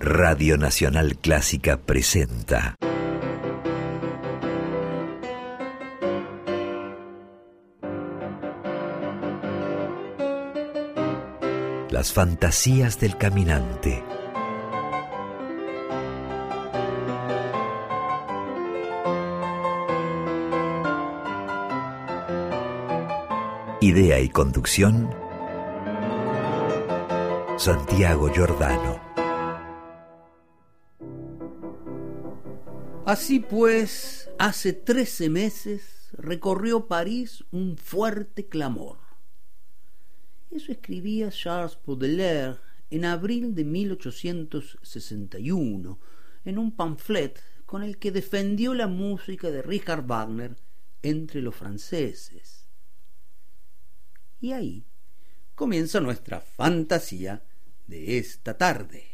Radio Nacional Clásica presenta Las fantasías del caminante. Idea y conducción, Santiago Giordano. Así pues, hace 13 meses recorrió París un fuerte clamor. Eso escribía Charles Baudelaire en abril de 1861, en un pamphlet con el que defendió la música de Richard Wagner entre los franceses. Y ahí comienza nuestra fantasía de esta tarde.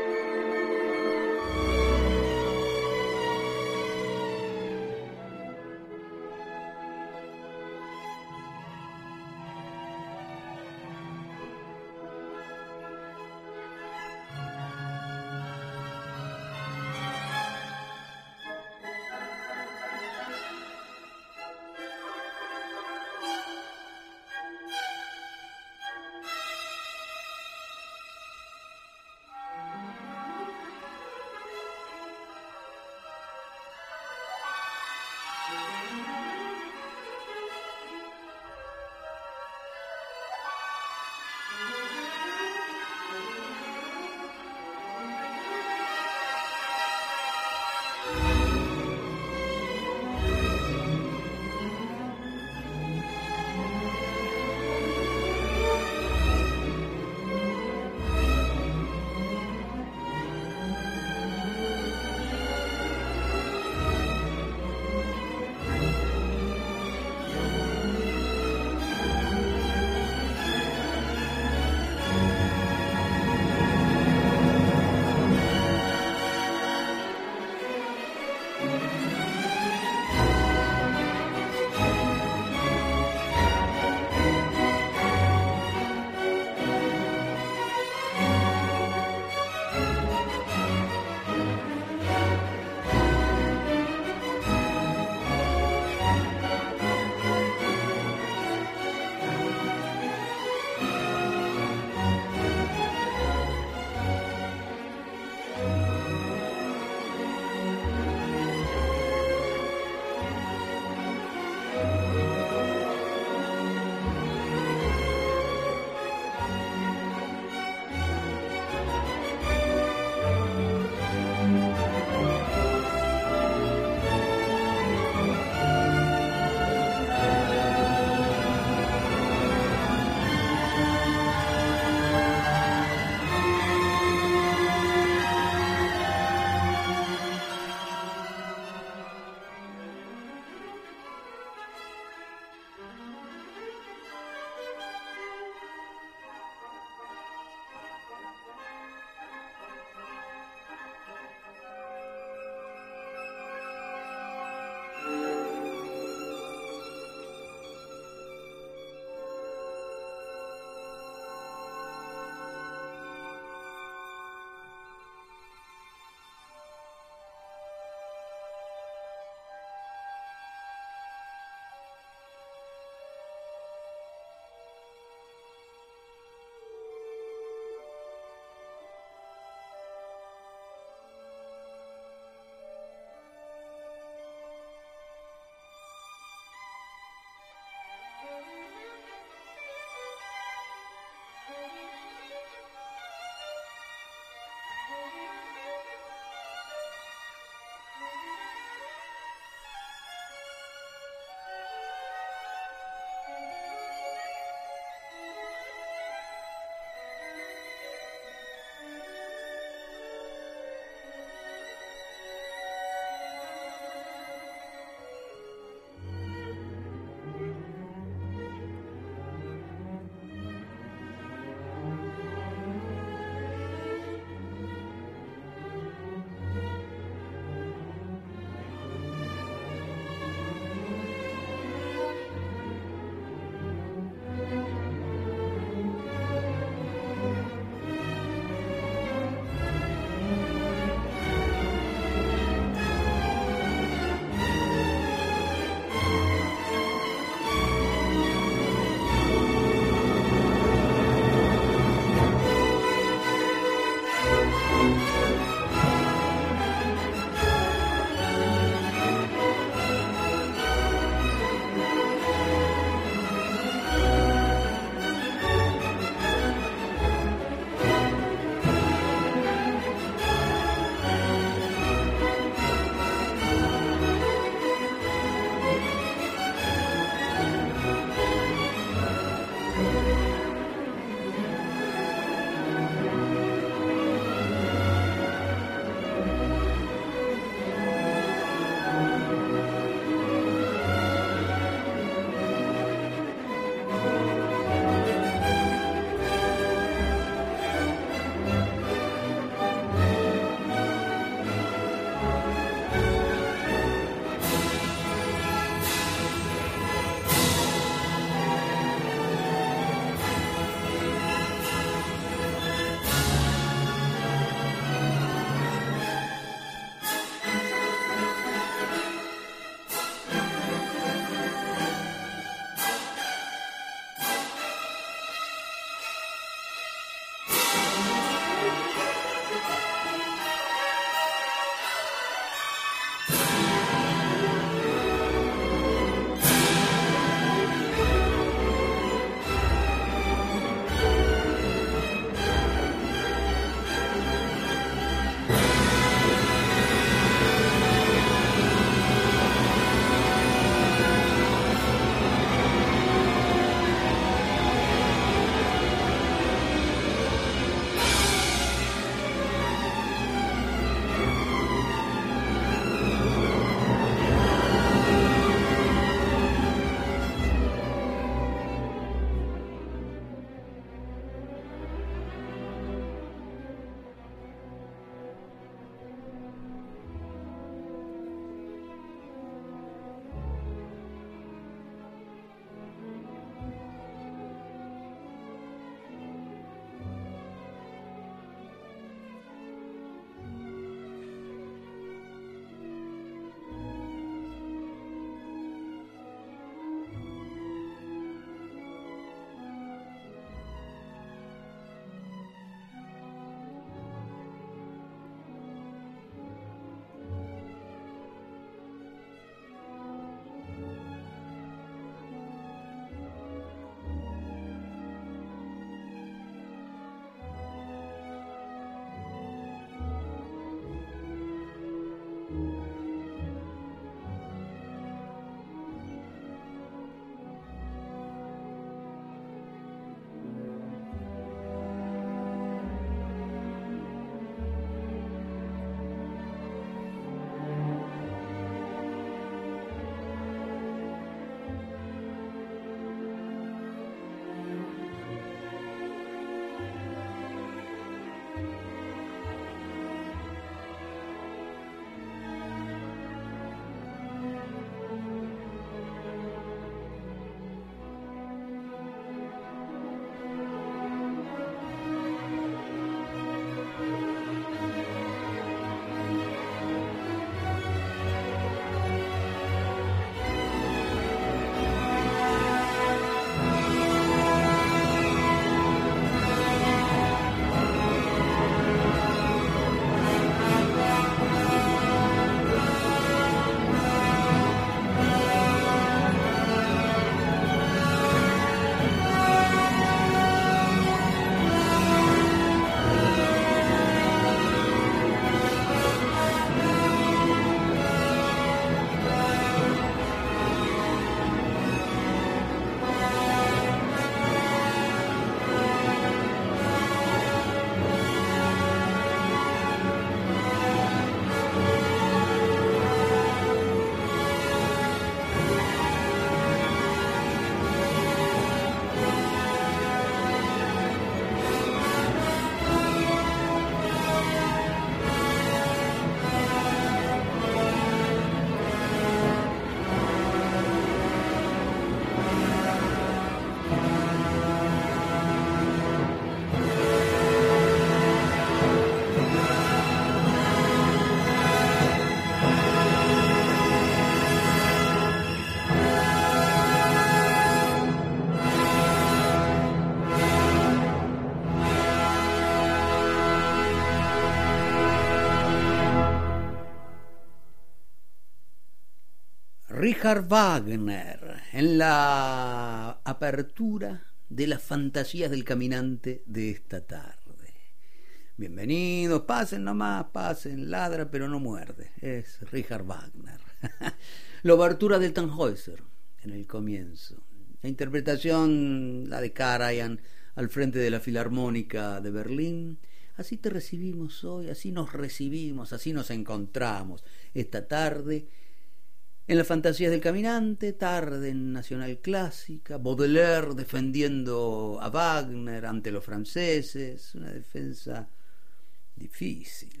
Richard Wagner en la apertura de las fantasías del caminante de esta tarde. Bienvenidos, pasen nomás, pasen, ladra pero no muerde. Es Richard Wagner. La obertura del Tannhäuser en el comienzo. La interpretación, la de Karajan al frente de la Filarmónica de Berlín. Así te recibimos hoy, así nos recibimos, así nos encontramos esta tarde en las fantasías del caminante, tarde en Nacional Clásica, Baudelaire defendiendo a Wagner ante los franceses, una defensa difícil.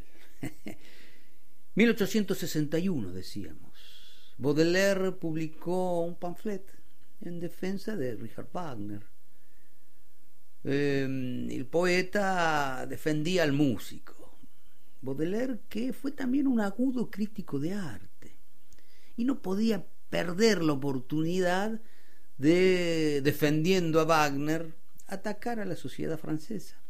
1861 decíamos. Baudelaire publicó un pamphlet en defensa de Richard Wagner. El poeta defendía al músico. Baudelaire, que fue también un agudo crítico de arte, y no podía perder la oportunidad de, defendiendo a Wagner, atacar a la sociedad francesa.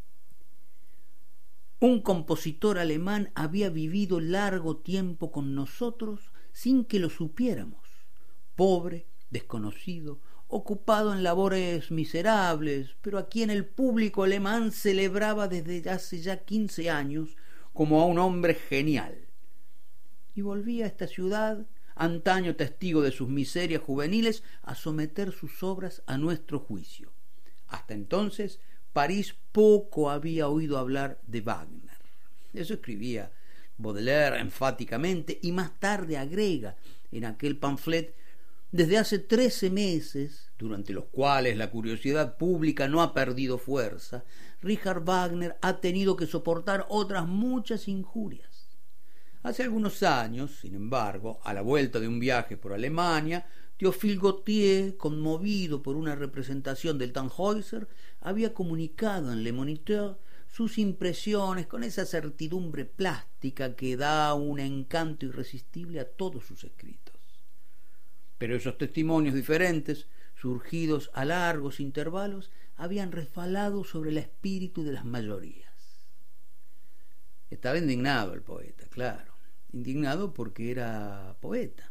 Un compositor alemán había vivido largo tiempo con nosotros sin que lo supiéramos, pobre, desconocido, ocupado en labores miserables, pero a quien el público alemán celebraba desde hace ya 15 años como a un hombre genial. Y volvía a esta ciudad, antaño testigo de sus miserias juveniles, a someter sus obras a nuestro juicio. Hasta entonces, París poco había oído hablar de Wagner. Eso escribía Baudelaire enfáticamente, y más tarde agrega en aquel pamphlet: desde hace 13 meses, durante los cuales la curiosidad pública no ha perdido fuerza, Richard Wagner ha tenido que soportar otras muchas injurias. Hace algunos años, sin embargo, a la vuelta de un viaje por Alemania, Théophile Gautier, conmovido por una representación del Tannhäuser, había comunicado en Le Moniteur sus impresiones con esa certidumbre plástica que da un encanto irresistible a todos sus escritos. Pero esos testimonios diferentes, surgidos a largos intervalos, habían resbalado sobre el espíritu de las mayorías. Estaba indignado el poeta, claro, indignado porque era poeta.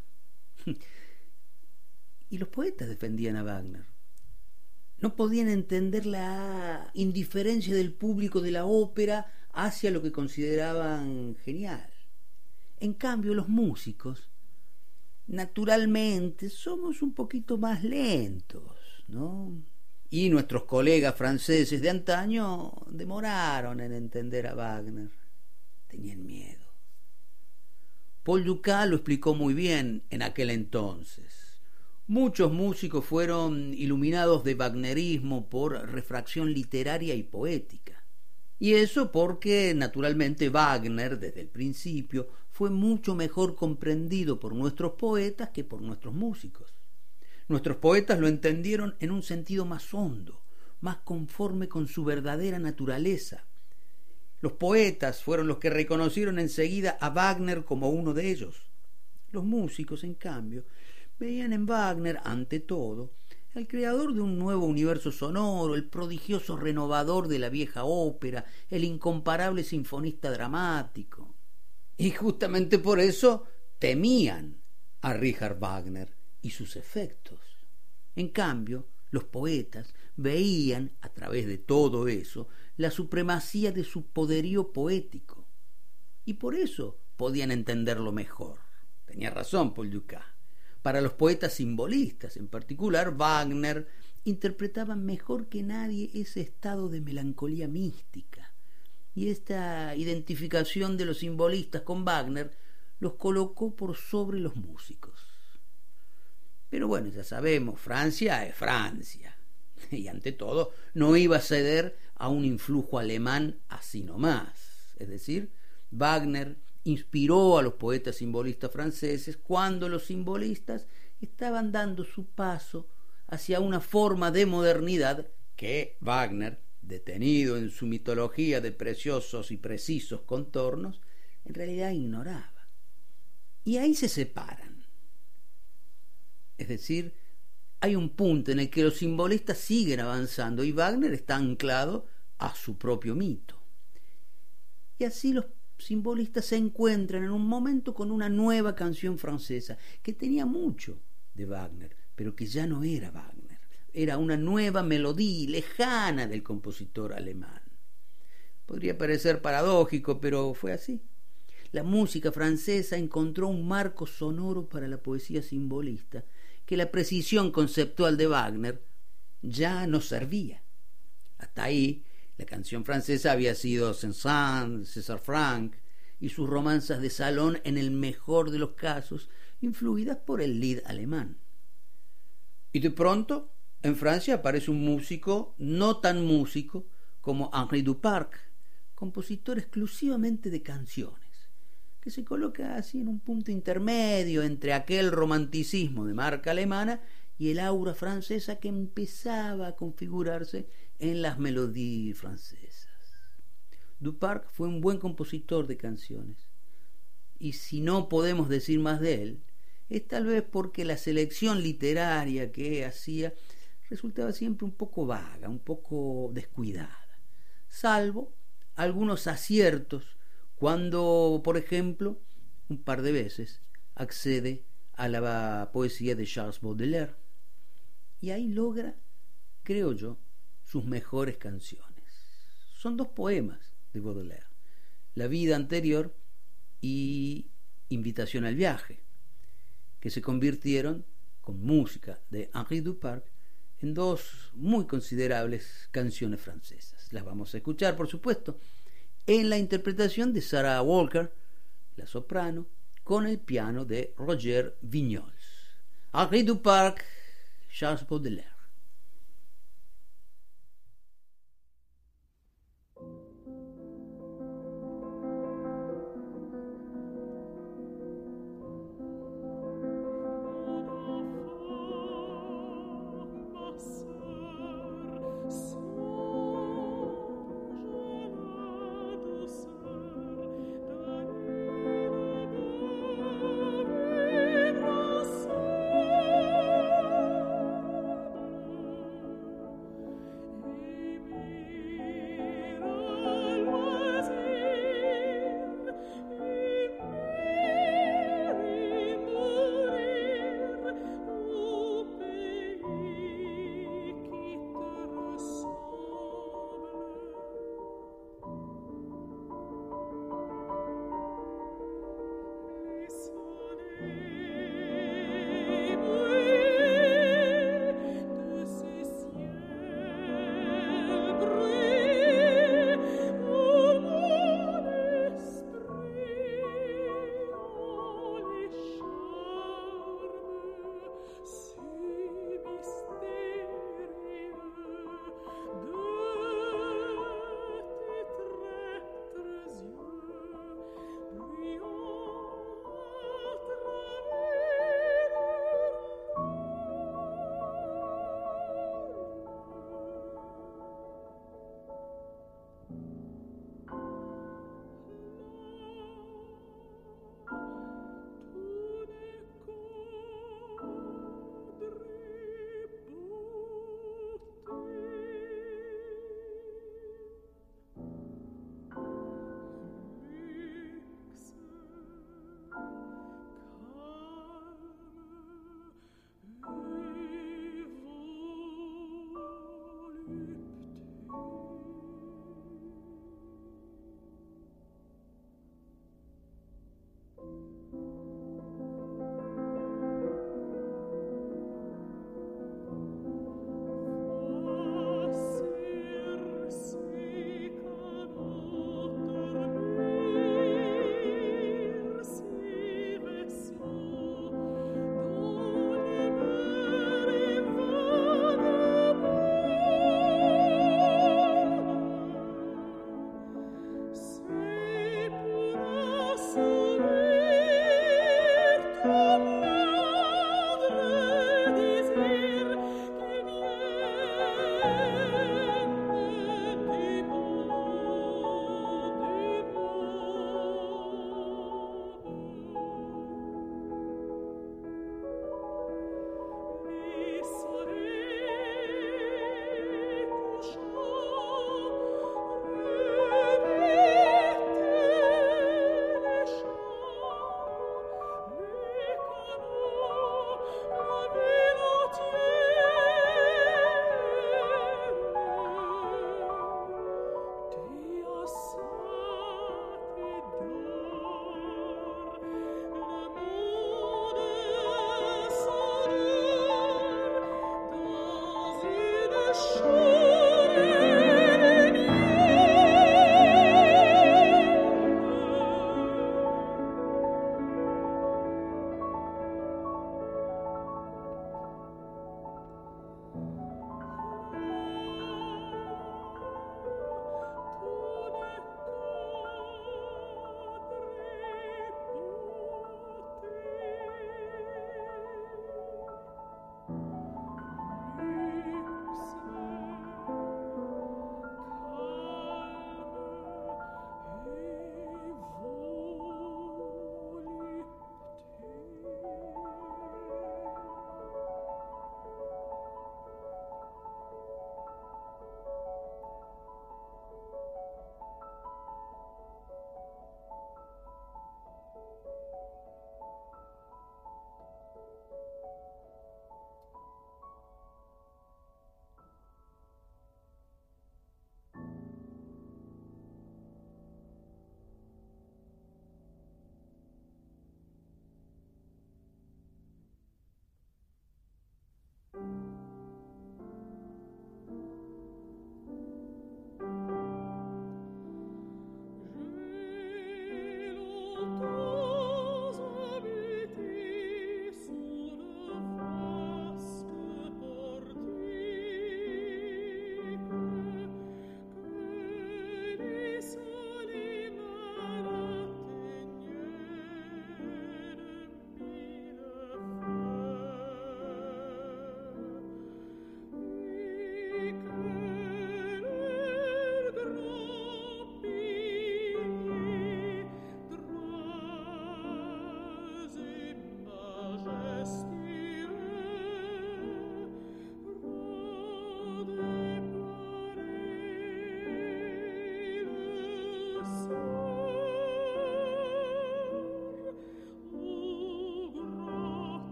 Y los poetas defendían a Wagner. No podían entender la indiferencia del público de la ópera hacia lo que consideraban genial. En cambio, los músicos, naturalmente, somos un poquito más lentos, ¿no? Y nuestros colegas franceses de antaño demoraron en entender a Wagner. Tenían miedo. Paul Dukas lo explicó muy bien en aquel entonces. Muchos músicos fueron iluminados de wagnerismo por refracción literaria y poética. Y eso porque, naturalmente, Wagner, desde el principio, fue mucho mejor comprendido por nuestros poetas que por nuestros músicos. Nuestros poetas lo entendieron en un sentido más hondo, más conforme con su verdadera naturaleza. Los poetas fueron los que reconocieron enseguida a Wagner como uno de ellos. Los músicos, en cambio, veían en Wagner, ante todo, el creador de un nuevo universo sonoro, el prodigioso renovador de la vieja ópera, el incomparable sinfonista dramático. Y justamente por eso temían a Richard Wagner y sus efectos. En cambio, los poetas veían, a través de todo eso, la supremacía de su poderío poético. Y por eso podían entenderlo mejor. Tenía razón Paul Dukas. Para los poetas simbolistas, en particular, Wagner interpretaba mejor que nadie ese estado de melancolía mística. Y esta identificación de los simbolistas con Wagner los colocó por sobre los músicos. Pero bueno, ya sabemos, Francia es Francia. Y ante todo, no iba a ceder a un influjo alemán así nomás. Es decir, Wagner inspiró a los poetas simbolistas franceses cuando los simbolistas estaban dando su paso hacia una forma de modernidad que Wagner, detenido en su mitología de preciosos y precisos contornos, en realidad ignoraba. Y ahí se separan. Es decir, hay un punto en el que los simbolistas siguen avanzando y Wagner está anclado a su propio mito. Y así los simbolistas se encuentran en un momento con una nueva canción francesa que tenía mucho de Wagner, pero que ya no era Wagner. Era una nueva melodía lejana del compositor alemán. Podría parecer paradójico, pero fue así. La música francesa encontró un marco sonoro para la poesía simbolista que la precisión conceptual de Wagner ya no servía. Hasta ahí, la canción francesa había sido Saint-Saëns, César Franck y sus romanzas de salón, en el mejor de los casos, influidas por el lied alemán. Y de pronto, en Francia aparece un músico no tan músico como Henri Duparc, compositor exclusivamente de canciones, que se coloca así en un punto intermedio entre aquel romanticismo de marca alemana y el aura francesa que empezaba a configurarse en las melodías francesas. Duparc fue un buen compositor de canciones, y si no podemos decir más de él, es tal vez porque la selección literaria que hacía resultaba siempre un poco vaga, un poco descuidada, salvo algunos aciertos cuando, por ejemplo, un par de veces accede a la poesía de Charles Baudelaire, y ahí logra, creo yo, sus mejores canciones. Son dos poemas de Baudelaire, La vida anterior y Invitación al viaje, que se convirtieron, con música de Henri Duparc, en dos muy considerables canciones francesas. Las vamos a escuchar, por supuesto, en la interpretación de Sarah Walker, la soprano, con el piano de Roger Vignoles. Henri Duparc, Charles Baudelaire.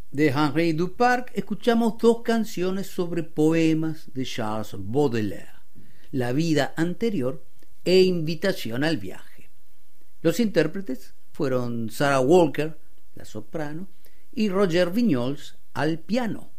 de Henri Duparc escuchamos dos canciones sobre poemas de Charles Baudelaire, La vida anterior e Invitación al viaje. Los intérpretes fueron Sarah Walker, la soprano, y Roger Vignoles al piano.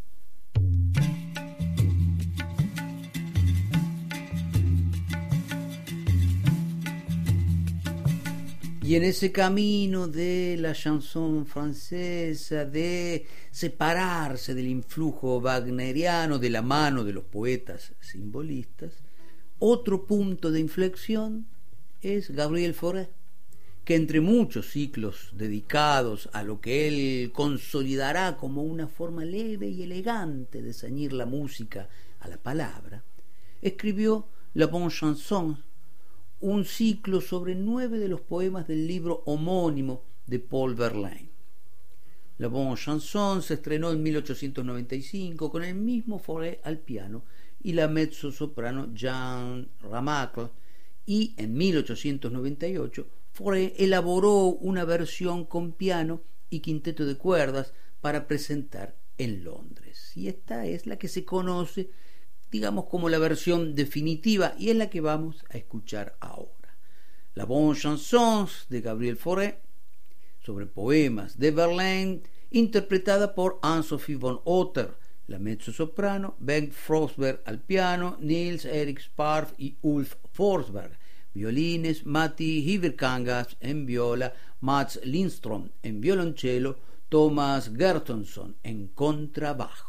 Y en ese camino de la chanson francesa, de separarse del influjo wagneriano de la mano de los poetas simbolistas, otro punto de inflexión es Gabriel Fauré, que entre muchos ciclos dedicados a lo que él consolidará como una forma leve y elegante de ceñir la música a la palabra, escribió La Bonne Chanson, un ciclo sobre 9 de los poemas del libro homónimo de Paul Verlaine. La Bonne Chanson se estrenó en 1895 con el mismo Fauré al piano y la mezzosoprano Jeanne Ramacle, y en 1898 Fauré elaboró una versión con piano y quinteto de cuerdas para presentar en Londres. Y esta es la que se conoce, digamos, como la versión definitiva, y es la que vamos a escuchar ahora. La Bonne Chanson de Gabriel Fauré, sobre poemas de Verlaine, interpretada por Anne-Sophie von Otter, la mezzosoprano, Bengt Frostberg al piano, Niels Erik Sparv y Ulf Forsberg, violines, Matti Hiverkangas en viola, Mats Lindström en violonchelo, Thomas Gertonsson en contrabajo.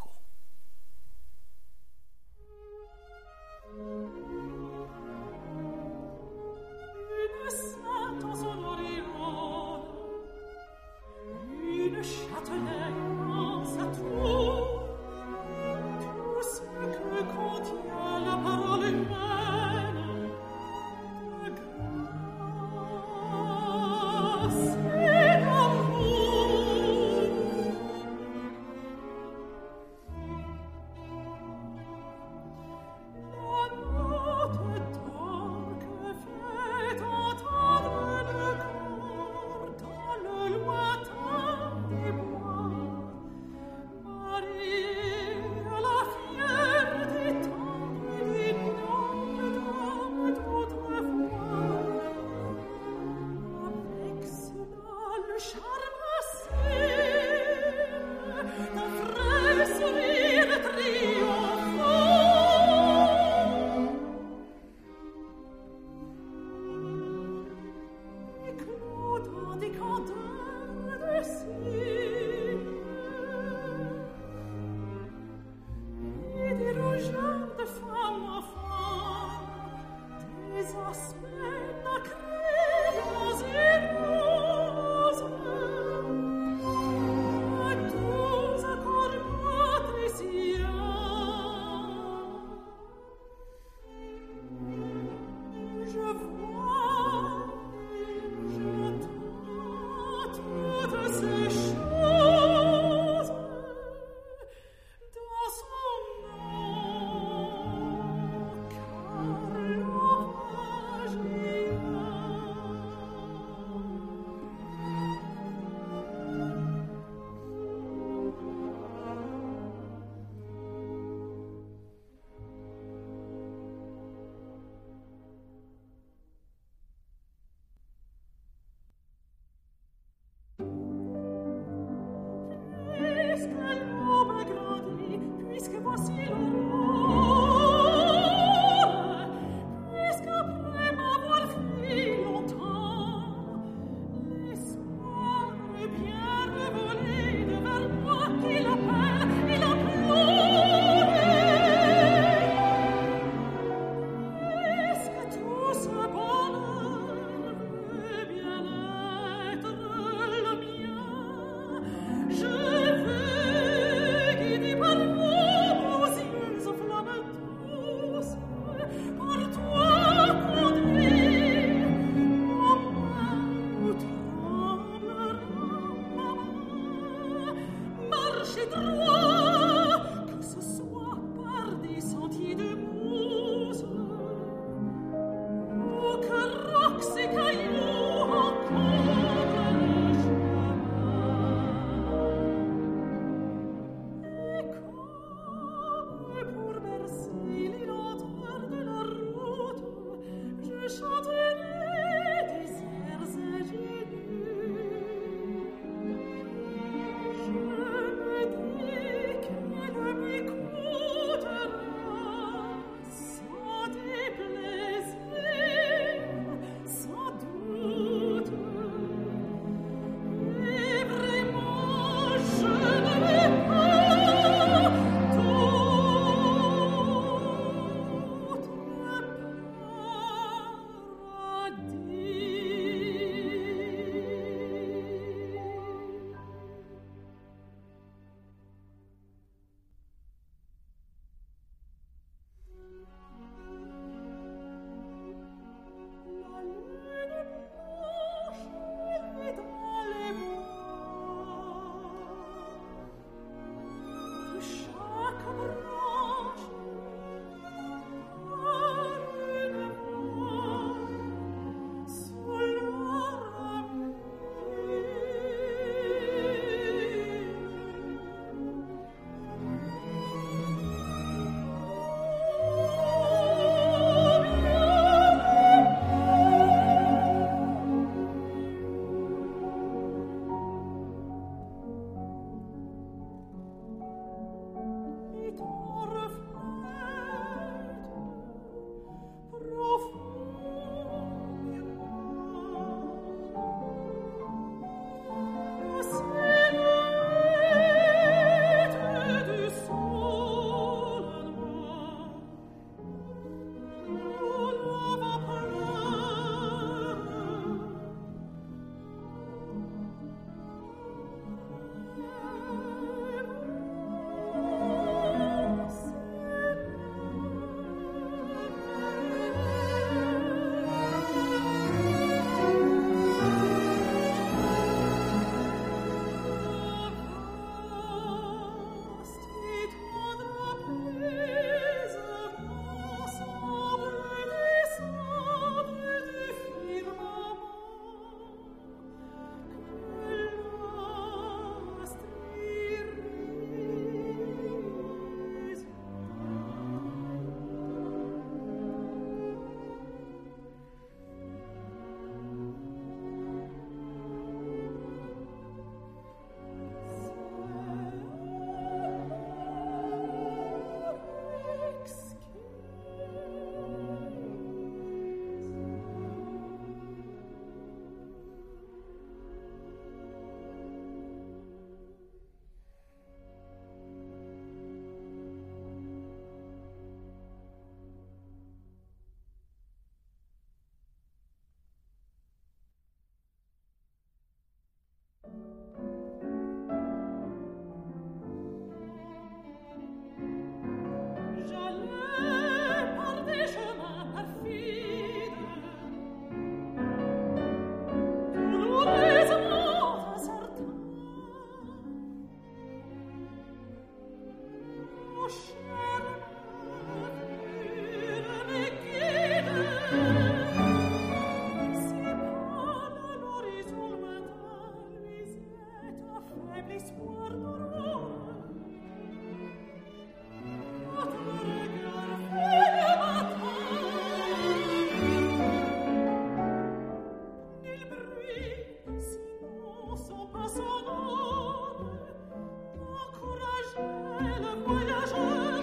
Le voyageur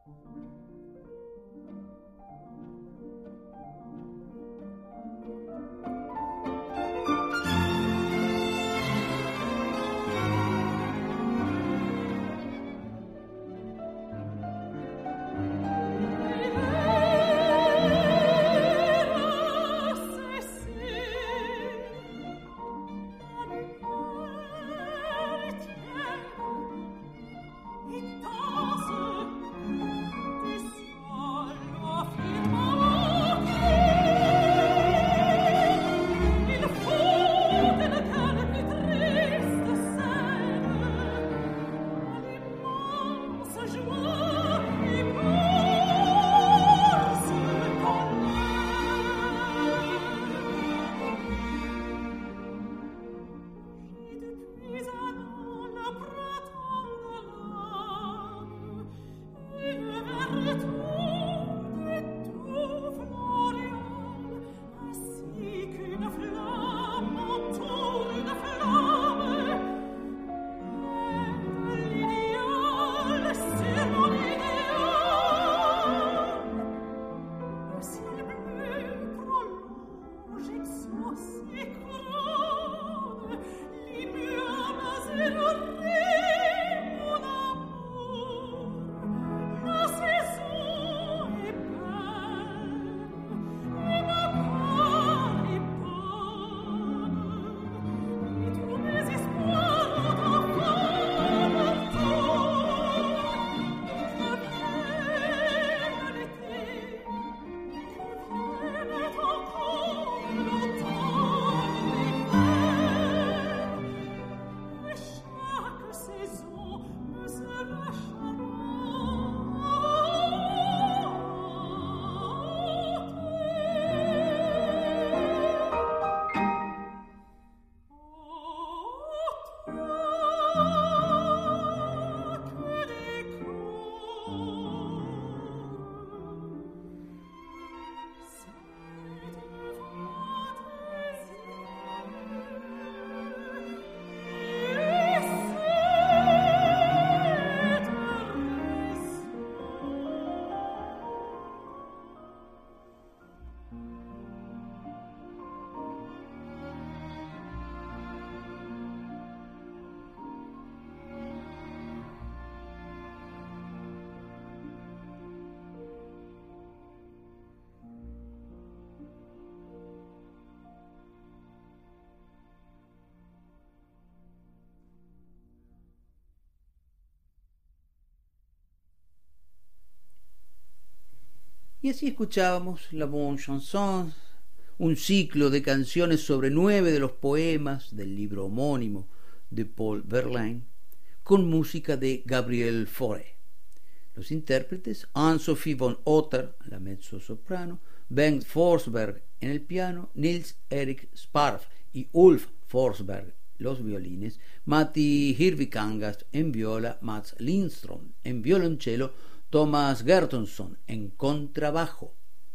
Y así escuchábamos La Bonne Chanson, un ciclo de canciones sobre 9 de los poemas del libro homónimo de Paul Verlaine, con música de Gabriel Fauré. Los intérpretes: Anne-Sophie von Otter, la mezzosoprano, Bengt Forsberg en el piano, Nils Erik Sparv y Ulf Forsberg los violines, Matti Hirvikangas en viola, Mats Lindström en violonchelo, Thomas Gertonsson en contrabajo.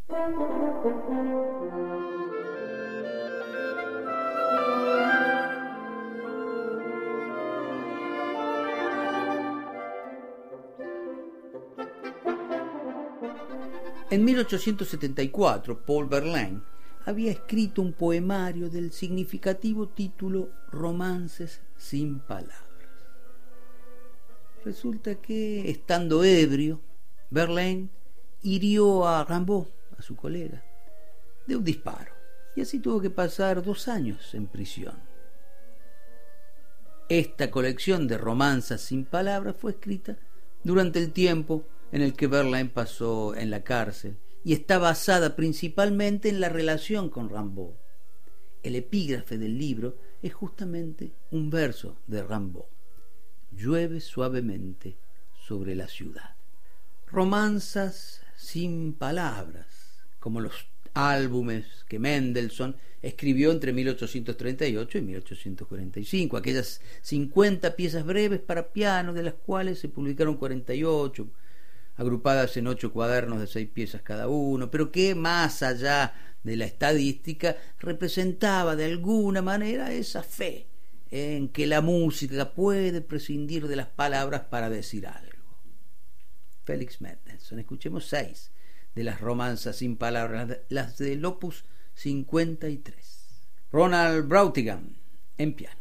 En 1874, Paul Verlaine había escrito un poemario del significativo título Romances sin palabras. Resulta que, estando ebrio, Verlaine hirió a Rimbaud, a su colega, de un disparo, y así tuvo que pasar 2 años en prisión. Esta colección de romanzas sin palabras fue escrita durante el tiempo en el que Verlaine pasó en la cárcel y está basada principalmente en la relación con Rimbaud. El epígrafe del libro es justamente un verso de Rimbaud: llueve suavemente sobre la ciudad. Romanzas sin palabras, como los álbumes que Mendelssohn escribió entre 1838 y 1845, aquellas 50 piezas breves para piano, de las cuales se publicaron 48, agrupadas en 8 cuadernos de 6 piezas cada uno, pero que, más allá de la estadística, representaba de alguna manera esa fe en que la música puede prescindir de las palabras para decir algo. Felix Mendelssohn. Escuchemos 6 de las romanzas sin palabras, las del Opus 53. Ronald Brautigan en piano.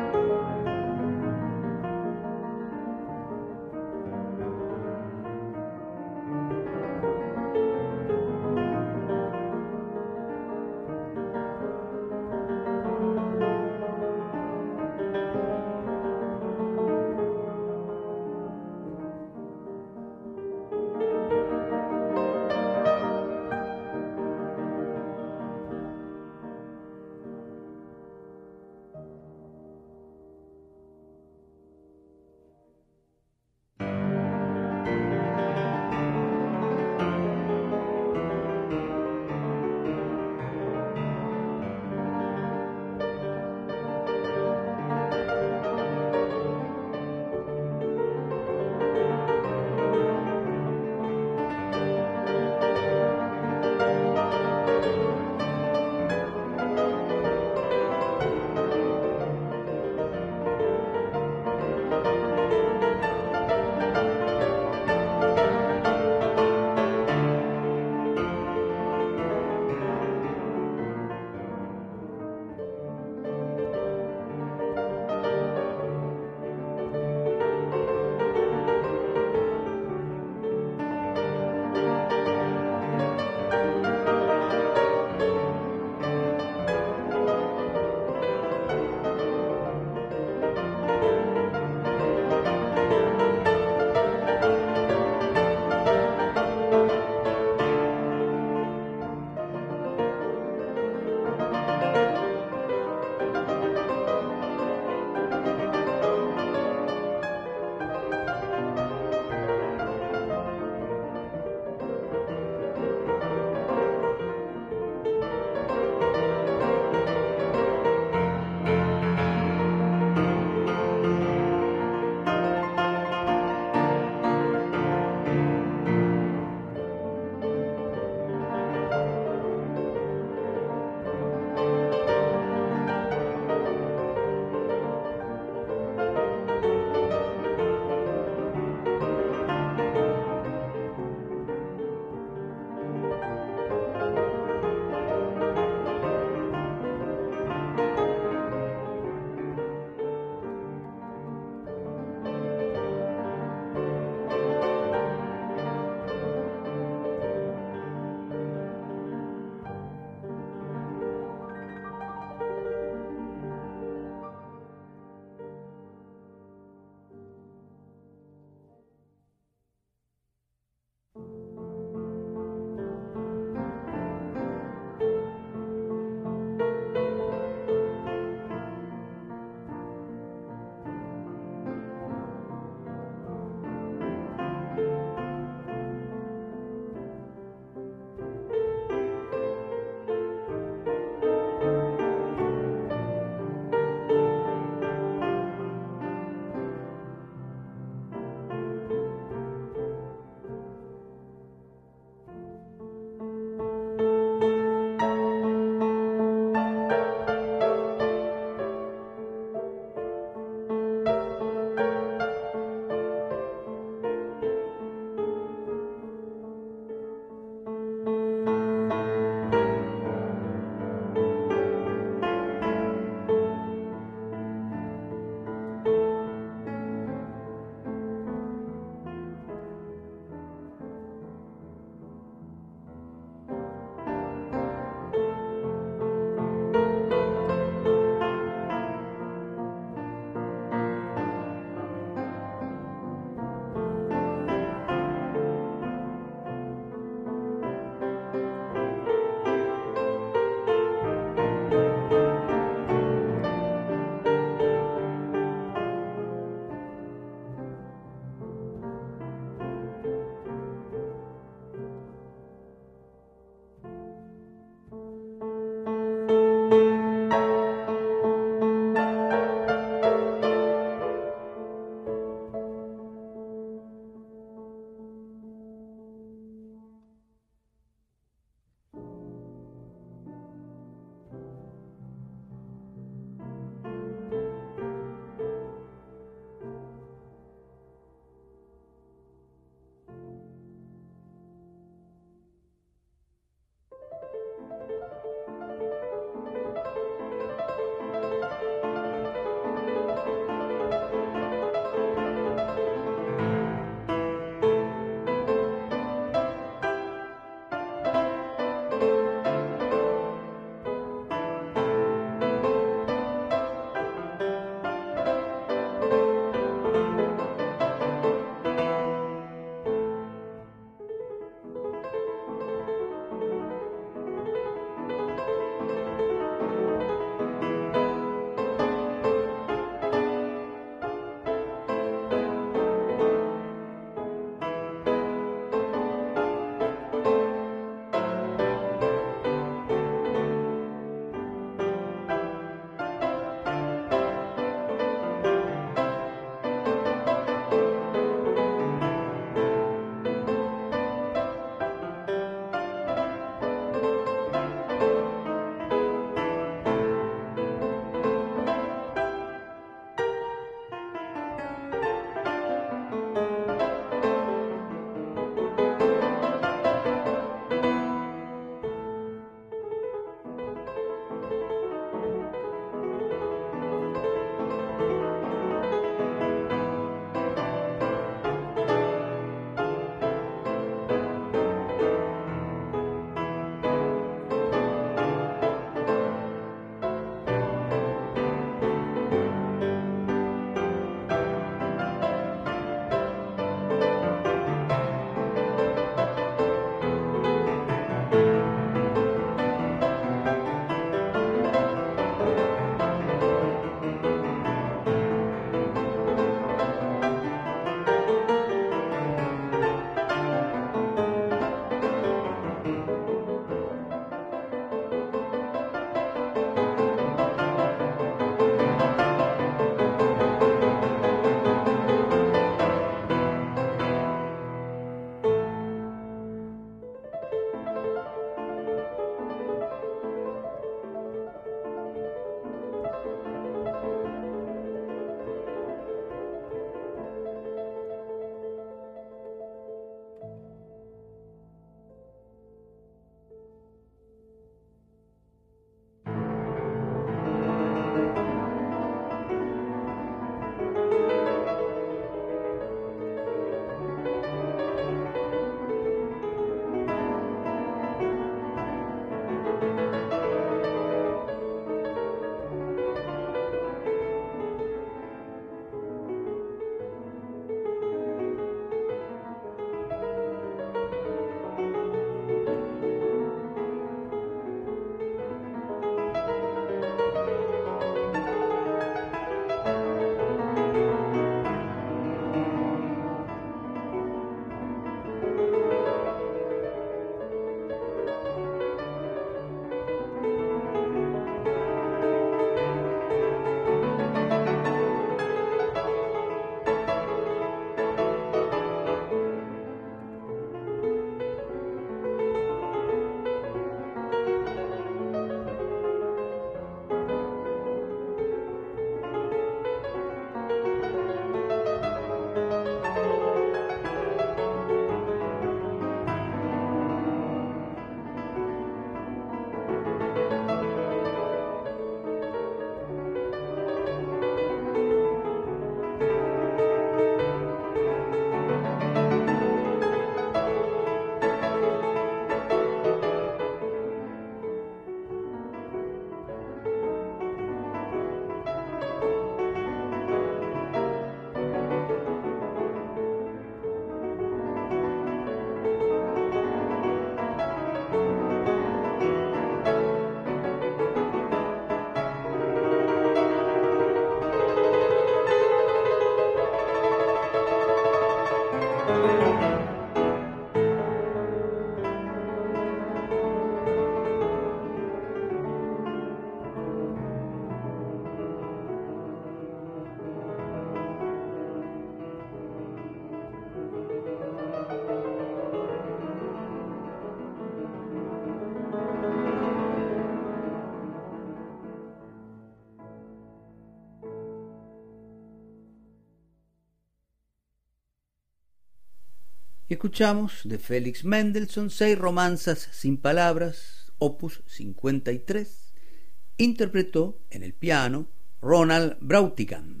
Escuchamos de Félix Mendelssohn 6 romanzas sin palabras, opus 53, interpretó en el piano Ronald Brautigam.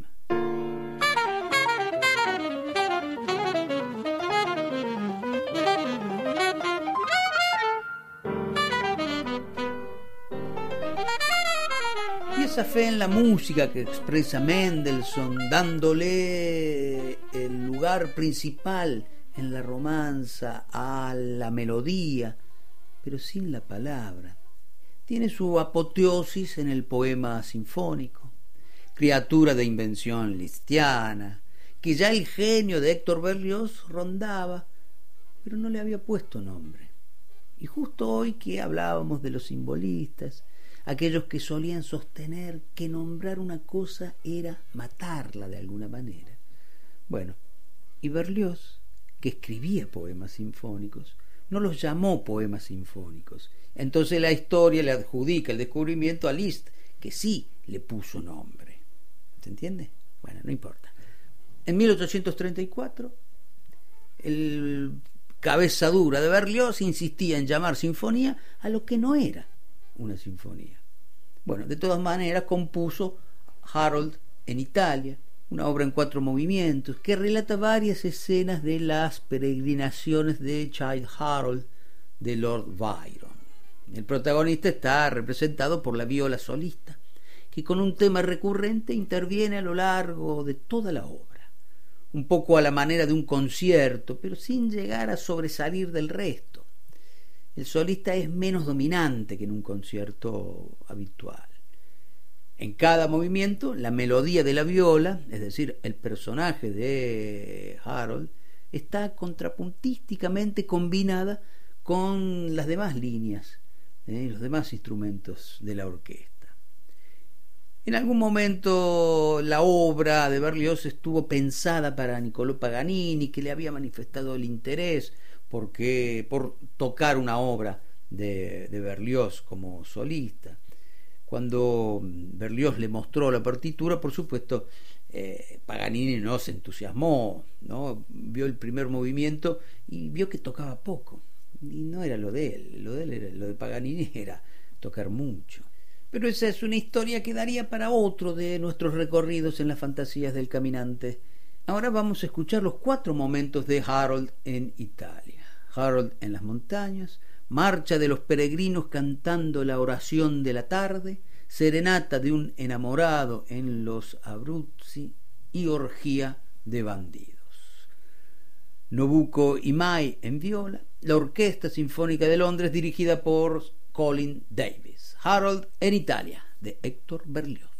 Y esa fe en la música que expresa Mendelssohn, dándole el lugar principal en la romanza a la melodía, pero sin la palabra, tiene su apoteosis en el poema sinfónico, criatura de invención lisztiana, que ya el genio de Héctor Berlioz rondaba, pero no le había puesto nombre. Y justo hoy que hablábamos de los simbolistas, aquellos que solían sostener que nombrar una cosa era matarla de alguna manera. Bueno, y Berlioz, que escribía poemas sinfónicos, no los llamó poemas sinfónicos. Entonces la historia le adjudica el descubrimiento a Liszt, que sí le puso nombre. ¿Se entiende? Bueno, no importa. En 1834, el cabeza dura de Berlioz insistía en llamar sinfonía a lo que no era una sinfonía. Bueno, de todas maneras compuso Harold en Italia, una obra en 4 movimientos que relata varias escenas de las peregrinaciones de Childe Harold de Lord Byron. El protagonista está representado por la viola solista, que con un tema recurrente interviene a lo largo de toda la obra, un poco a la manera de un concierto, pero sin llegar a sobresalir del resto. El solista es menos dominante que en un concierto habitual. En cada movimiento, la melodía de la viola, es decir, el personaje de Harold, está contrapuntísticamente combinada con las demás líneas, los demás instrumentos de la orquesta. En algún momento la obra de Berlioz estuvo pensada para Niccolò Paganini, que le había manifestado el interés por tocar una obra de Berlioz como solista. Cuando Berlioz le mostró la partitura, por supuesto, Paganini no se entusiasmó, ¿no? Vio el primer movimiento y vio que tocaba poco. Y no era lo de él, lo de Paganini era tocar mucho. Pero esa es una historia que daría para otro de nuestros recorridos en las fantasías del caminante. Ahora vamos a escuchar los 4 momentos de Harold en Italia. Harold en las montañas, marcha de los peregrinos cantando la oración de la tarde, serenata de un enamorado en los Abruzzi y orgía de bandidos. Nabucco Imai en viola, la Orquesta Sinfónica de Londres dirigida por Colin Davis. Harold en Italia, de Héctor Berlioz.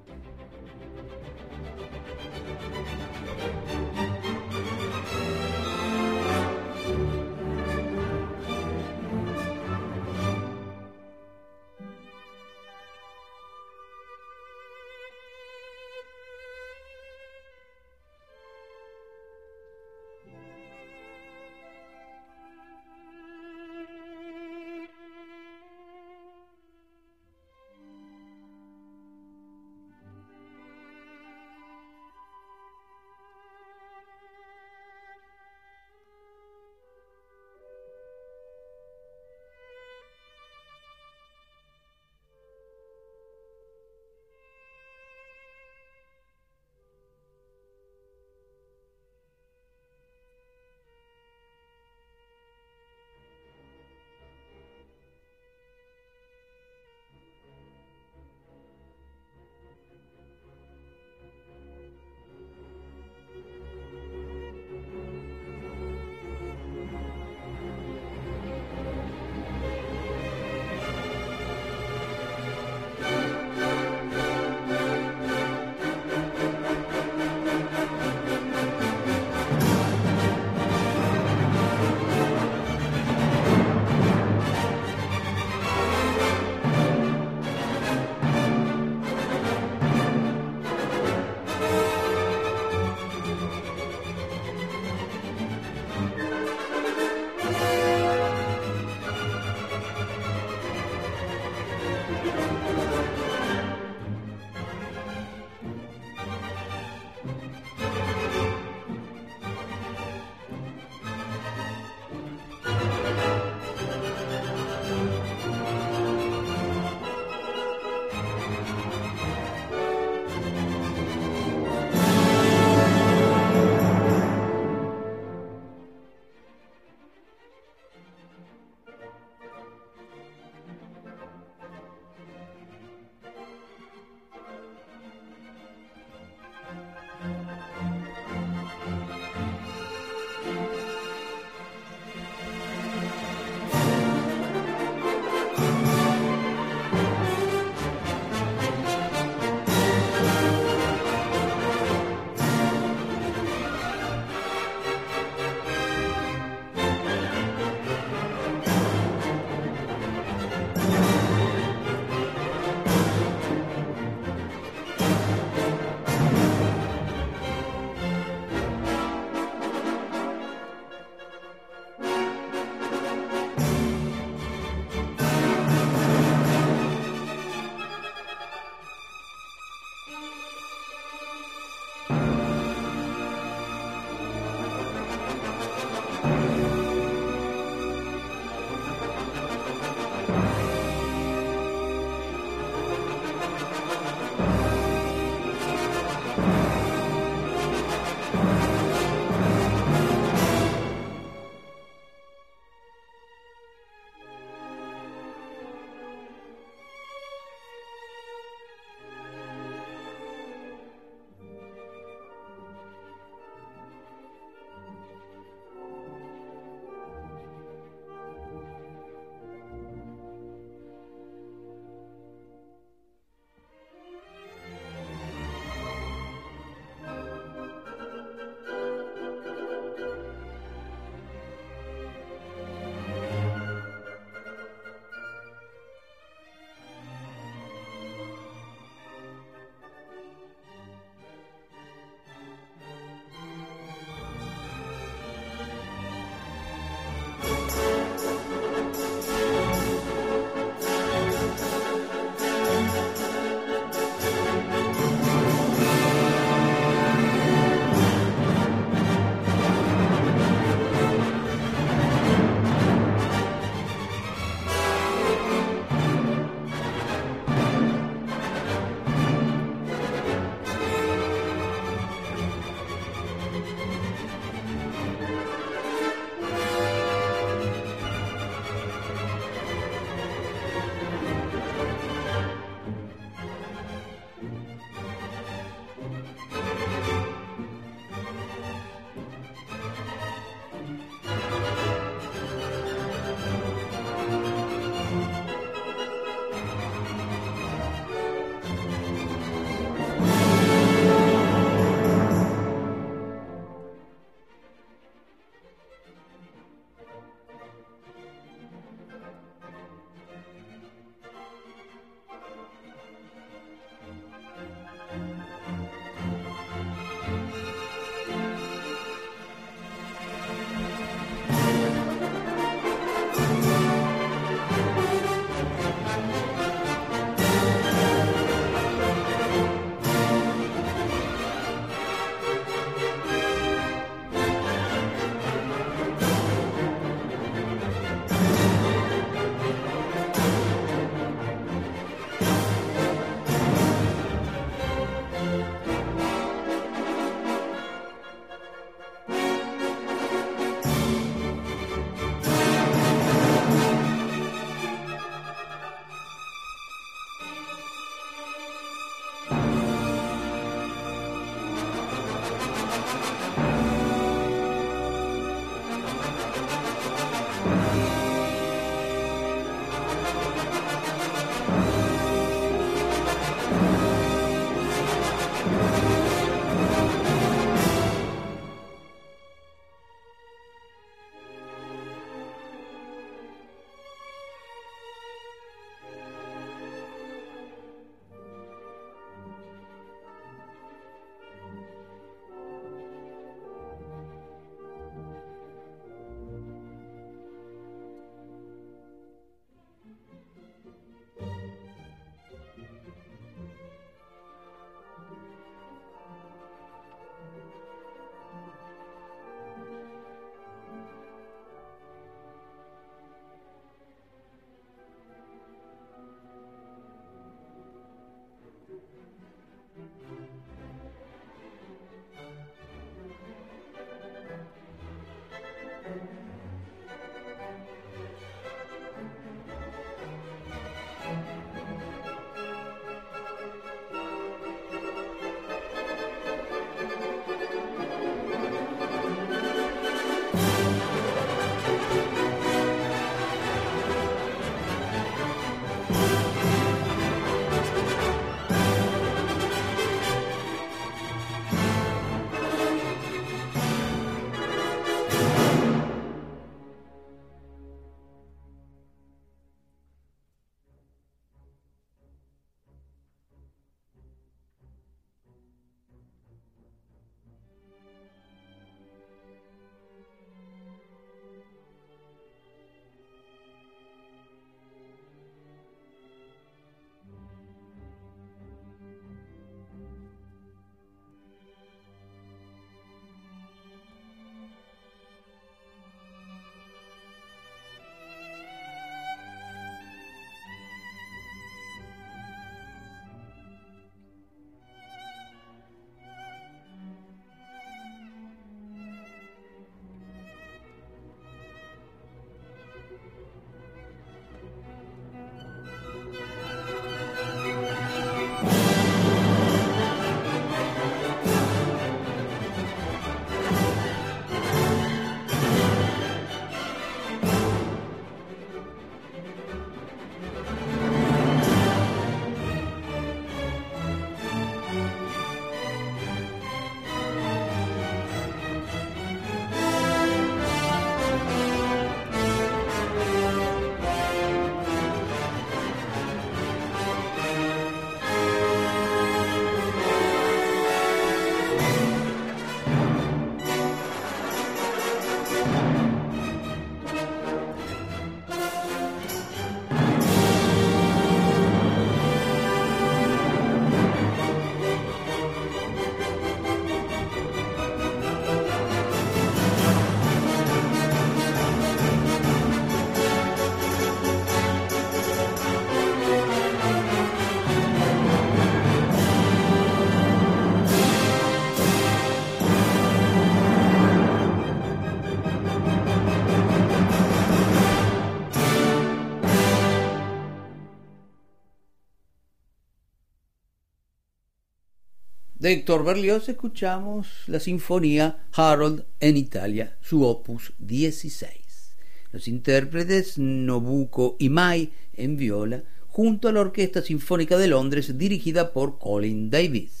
De Héctor Berlioz escuchamos la sinfonía Harold en Italia, su opus 16. Los intérpretes Nobuko Imai en viola, junto a la Orquesta Sinfónica de Londres dirigida por Colin Davis.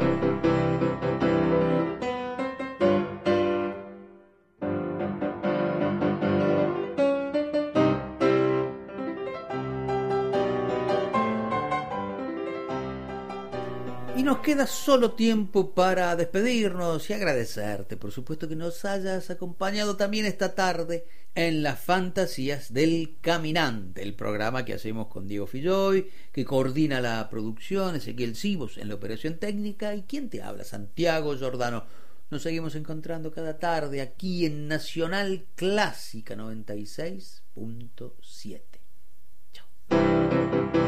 Y nos queda solo tiempo para despedirnos y agradecerte, por supuesto, que nos hayas acompañado también esta tarde en las Fantasías del Caminante, el programa que hacemos con Diego Filloy, que coordina la producción, Ezequiel Cibos en la operación técnica, y quien te habla, Santiago Giordano. Nos seguimos encontrando cada tarde aquí en Nacional Clásica 96.7. Chao.